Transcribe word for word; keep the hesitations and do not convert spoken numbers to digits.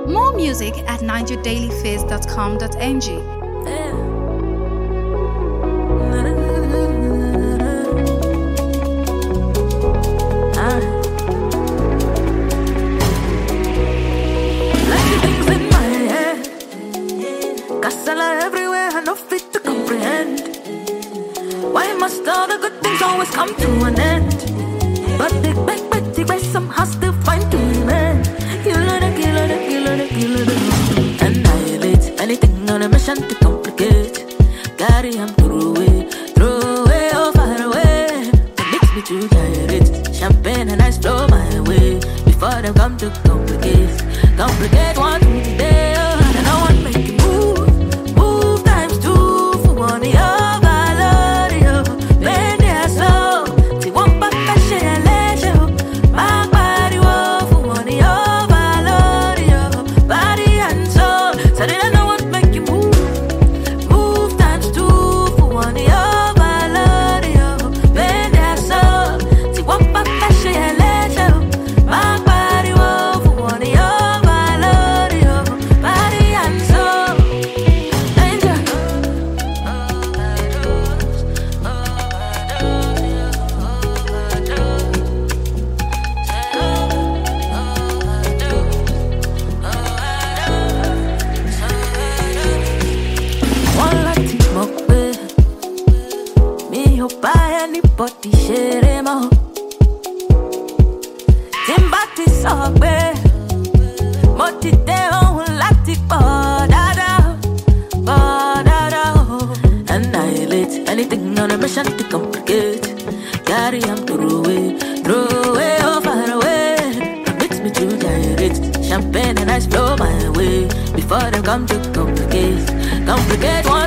More music at niger daily fizz dot com dot n g. Casala everywhere, I no fit to comprehend. Why must all the good things always come to an end? But they beg, beg, they beg, somehow still find to remain. Killer the killer, the killer, the killer, the annihilate anything on a mission to complicate. Carry him through it, throw away, oh far away. It makes me to gyrate. Champagne and ice flow my way. Before they come to complicate, complicate one to the day. And I want make you move. Body share mo Timbati sogbe Moti te on lati bodada Bodada Annihilate anything on a mission to complicate. Carry him through away, throw away, oh far away. Makes me to gyrate. Champagne and ice flow my way. Before they come to complicate, complicate one.